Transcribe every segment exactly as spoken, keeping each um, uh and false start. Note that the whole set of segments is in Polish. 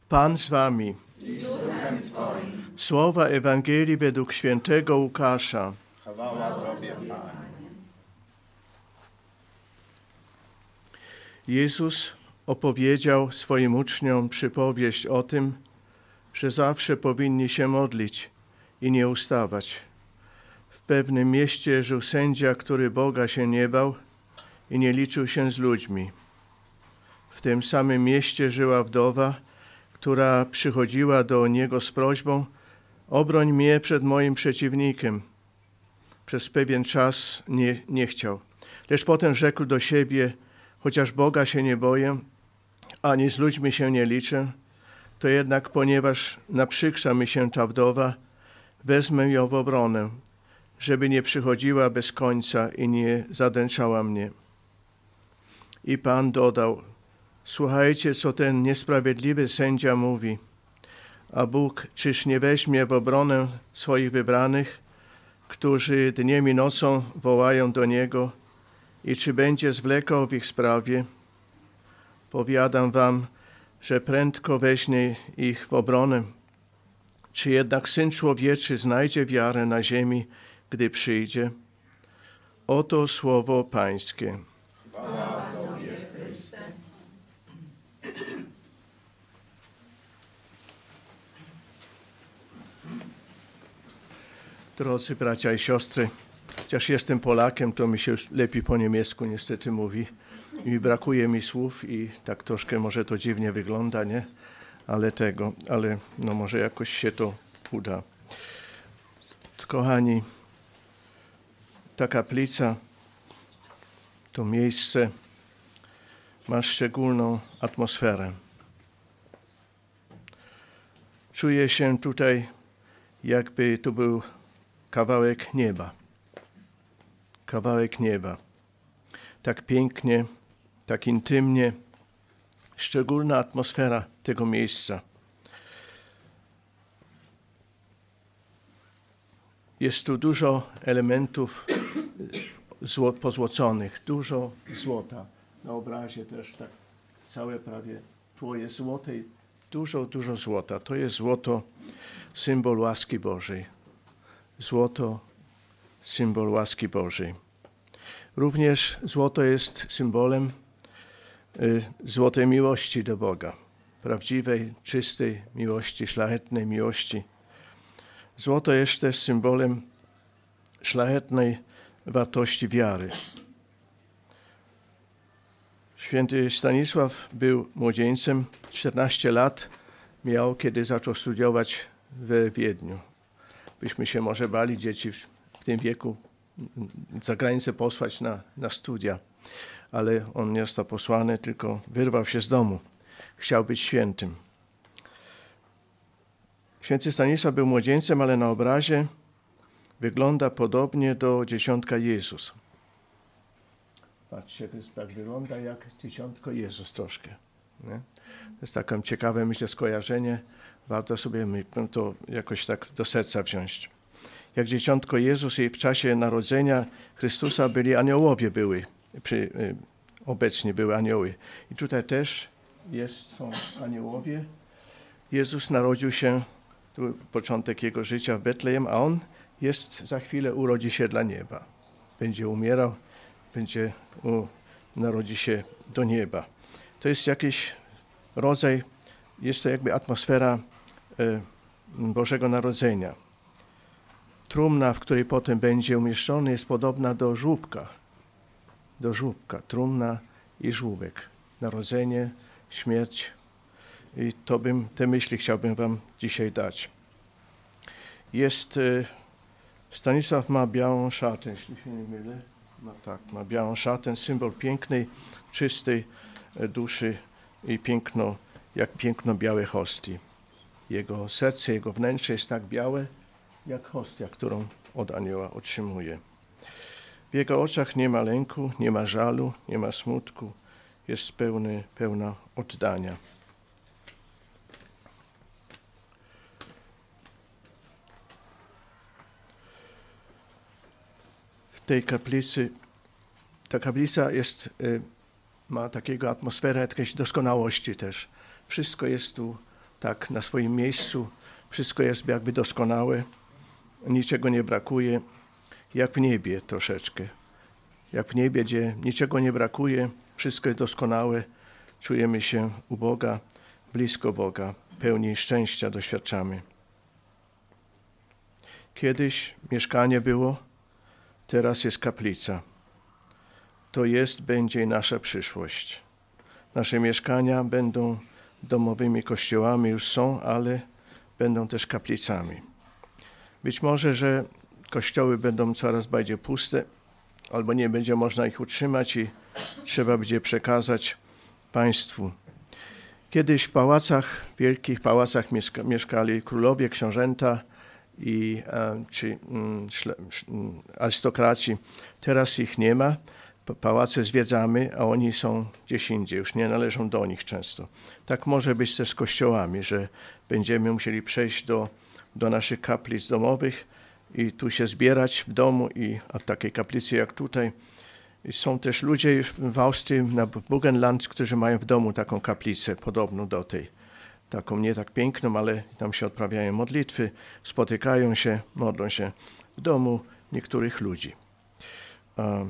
Pan z wami. I z duchem Twoim. Słowa Ewangelii według świętego Łukasza. Chwała Tobie, Panie. Jezus opowiedział swoim uczniom przypowieść o tym, że zawsze powinni się modlić i nie ustawać. W pewnym mieście żył sędzia, który Boga się nie bał i nie liczył się z ludźmi. W tym samym mieście żyła wdowa, która przychodziła do niego z prośbą: obroń mnie przed moim przeciwnikiem. Przez pewien czas nie, nie chciał, lecz potem rzekł do siebie: chociaż Boga się nie boję, ani z ludźmi się nie liczę, to jednak ponieważ naprzykrza mi się ta wdowa, wezmę ją w obronę, żeby nie przychodziła bez końca i nie zadęczała mnie. I Pan dodał: słuchajcie, co ten niesprawiedliwy sędzia mówi. A Bóg czyż nie weźmie w obronę swoich wybranych, którzy dniem i nocą wołają do Niego, i czy będzie zwlekał w ich sprawie? Powiadam wam, że prędko weźmie ich w obronę. Czy jednak Syn Człowieczy znajdzie wiarę na ziemi, gdy przyjdzie? Oto słowo Pańskie. Chwała Tobie, Chryste. Drodzy bracia i siostry, chociaż jestem Polakiem, to mi się lepiej po niemiecku niestety mówi. I brakuje mi słów i tak troszkę może to dziwnie wygląda, nie? Ale tego, ale no może jakoś się to uda. Kochani, ta kaplica, to miejsce ma szczególną atmosferę. Czuję się tutaj, jakby to był kawałek nieba. Kawałek nieba. Tak pięknie, tak intymnie, szczególna atmosfera tego miejsca. Jest tu dużo elementów zło, pozłoconych, dużo złota. Na obrazie też tak całe prawie tło jest złote i dużo, dużo złota. To jest złoto, symbol łaski Bożej. Złoto, symbol łaski Bożej. Również złoto jest symbolem y, złotej miłości do Boga. Prawdziwej, czystej miłości, szlachetnej miłości. Złoto jest też symbolem szlachetnej wartości wiary. Święty Stanisław był młodzieńcem, czternaście lat miał, kiedy zaczął studiować we Wiedniu. Byśmy się może bali dzieci w, w tym wieku za granicę posłać na, na studia, ale on nie został posłany, tylko wyrwał się z domu. Chciał być świętym. Święty Stanisław był młodzieńcem, ale na obrazie wygląda podobnie do dzieciątka Jezus. Patrzcie, jak wygląda jak dzieciątko Jezus troszkę. Nie? To jest takie ciekawe, myślę, skojarzenie. Warto sobie to jakoś tak do serca wziąć. Jak dzieciątko Jezus i w czasie narodzenia Chrystusa byli aniołowie, były przy, obecnie były anioły. I tutaj też jest, są aniołowie. Jezus narodził się, to był początek jego życia w Betlejem, a on jest, za chwilę urodzi się dla nieba. Będzie umierał, będzie u, narodzi się do nieba. To jest jakiś rodzaj, jest to jakby atmosfera e, Bożego Narodzenia. Trumna, w której potem będzie umieszczony, jest podobna do żłóbka. Do żłóbka. Trumna i żłóbek. Narodzenie, śmierć. I to bym, te myśli chciałbym wam dzisiaj dać. Jest, e, Stanisław ma białą szatę, jeśli się nie mylę. Ma, tak, ma białą szatę, symbol pięknej, czystej duszy i piękno, jak piękno białej hostii. Jego serce, jego wnętrze jest tak białe, jak hostia, którą od anioła otrzymuje. W jego oczach nie ma lęku, nie ma żalu, nie ma smutku, jest pełny, pełna oddania. W tej kaplicy, ta kaplica jest, y, ma takiego atmosferę jakiejś doskonałości też. Wszystko jest tu tak na swoim miejscu. Wszystko jest jakby doskonałe, niczego nie brakuje, jak w niebie troszeczkę. Jak w niebie, gdzie niczego nie brakuje, wszystko jest doskonałe, czujemy się u Boga, blisko Boga, pełni szczęścia doświadczamy. Kiedyś mieszkanie było, teraz jest kaplica. To jest, będzie i nasza przyszłość. Nasze mieszkania będą domowymi kościołami, już są, ale będą też kaplicami. Być może, że kościoły będą coraz bardziej puste, albo nie będzie można ich utrzymać i trzeba będzie przekazać państwu. Kiedyś w pałacach, wielkich pałacach mieszka, mieszkali królowie, książęta i e, czy mm, szle, mm, arystokraci. Teraz ich nie ma. Pałace zwiedzamy, a oni są gdzieś indziej, już nie należą do nich często. Tak może być też z kościołami, że będziemy musieli przejść do, do naszych kaplic domowych i tu się zbierać w domu i a w takiej kaplicy jak tutaj. I są też ludzie w Austrii, na Burgenland, którzy mają w domu taką kaplicę podobną do tej. Taką nie tak piękną, ale tam się odprawiają modlitwy, spotykają się, modlą się w domu niektórych ludzi. Um,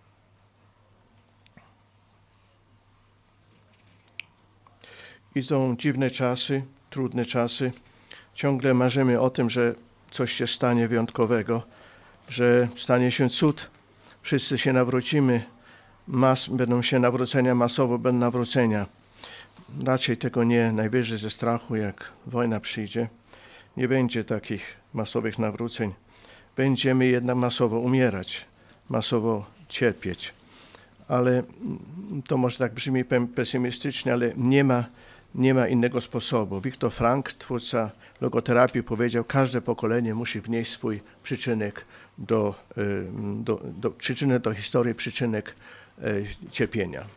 Idą dziwne czasy, trudne czasy. Ciągle marzymy o tym, że coś się stanie wyjątkowego, że stanie się cud. Wszyscy się nawrócimy, mas, będą się nawrócenia, masowo będą nawrócenia. Raczej tego nie, najwyżej ze strachu, jak wojna przyjdzie. Nie będzie takich masowych nawróceń. Będziemy jednak masowo umierać, masowo cierpieć. Ale to może tak brzmi pesymistycznie, ale nie ma Nie ma innego sposobu. Viktor Frank, twórca logoterapii, powiedział, każde pokolenie musi wnieść swój przyczynek do, do, do, przyczynek do historii, przyczynek cierpienia.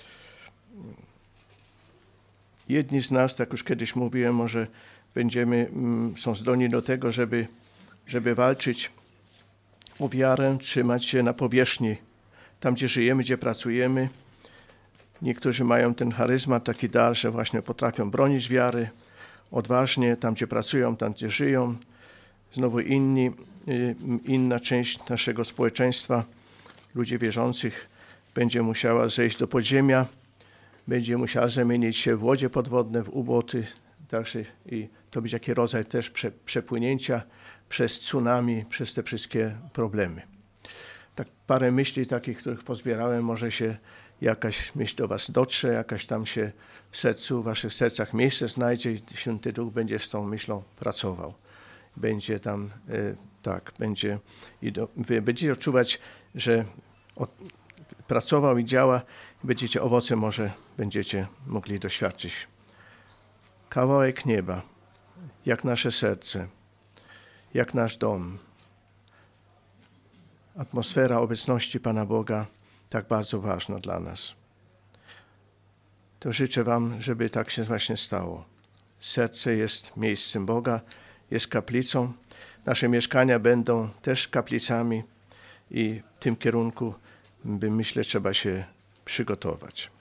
Jedni z nas, tak już kiedyś mówiłem, może będziemy, są zdolni do tego, żeby, żeby walczyć o wiarę, trzymać się na powierzchni, tam gdzie żyjemy, gdzie pracujemy. Niektórzy mają ten charyzmat, taki dar, że właśnie potrafią bronić wiary odważnie, tam gdzie pracują, tam gdzie żyją. Znowu inni, inna część naszego społeczeństwa, ludzi wierzących, będzie musiała zejść do podziemia, będzie musiała zamienić się w łodzie podwodne, w uboty, także i to będzie taki rodzaj też prze, przepłynięcia przez tsunami, przez te wszystkie problemy. Tak parę myśli takich, których pozbierałem, może się jakaś myśl do was dotrze, jakaś tam się w sercu, w waszych sercach miejsce znajdzie i Święty Duch będzie z tą myślą pracował. Będzie tam, y, tak, będzie i do, wy będziecie odczuwać, że od, pracował i działa, będziecie owoce może będziecie mogli doświadczyć. Kawałek nieba, jak nasze serce, jak nasz dom. Atmosfera obecności Pana Boga, tak bardzo ważna dla nas. To życzę wam, żeby tak się właśnie stało. Serce jest miejscem Boga, jest kaplicą. Nasze mieszkania będą też kaplicami i w tym kierunku, by myślę, trzeba się przygotować.